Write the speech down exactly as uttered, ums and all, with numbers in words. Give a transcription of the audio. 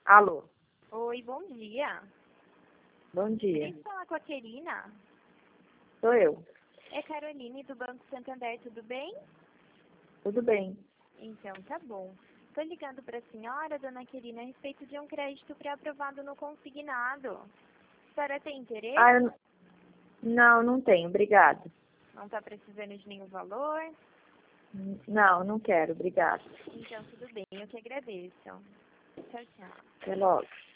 Alô? Oi, bom dia. Bom dia. Queria falar com a Querina. Sou eu. É Caroline do Banco Santander, tudo bem? Tudo bem. Então, tá bom. Tô ligando para a senhora, dona Querina, a respeito de um crédito pré-aprovado no consignado. A senhora tem interesse? Ah, eu... n- Não, não tenho. Obrigada. Não tá precisando de nenhum valor? N- Não, não quero. Obrigada. Então, tudo bem, eu que agradeço. Tchau, tchau. Até logo.